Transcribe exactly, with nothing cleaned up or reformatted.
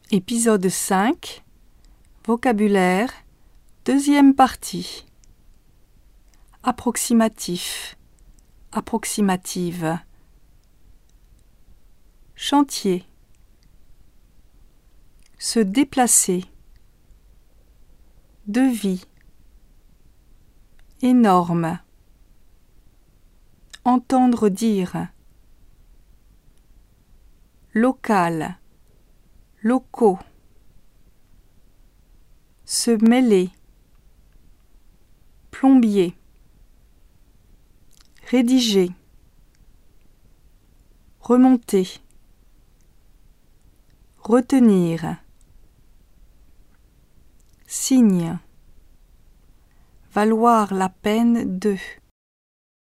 Épisode cinq. Vocabulaire. Deuxième partie. Approximatif. Approximative. Chantier. Se déplacer. Devis. Énorme. Entendre dire. Local. Locaux. Se mêler. Plombier. Rédiger. Remonter. Retenir. Signe. Valoir la peine de.